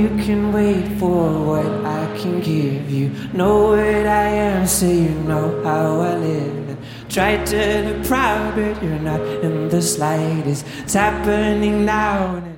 you can wait for what I can give you. Know what I am, so you know how I live. And try to look proud, but you're not in the slightest. It's happening now.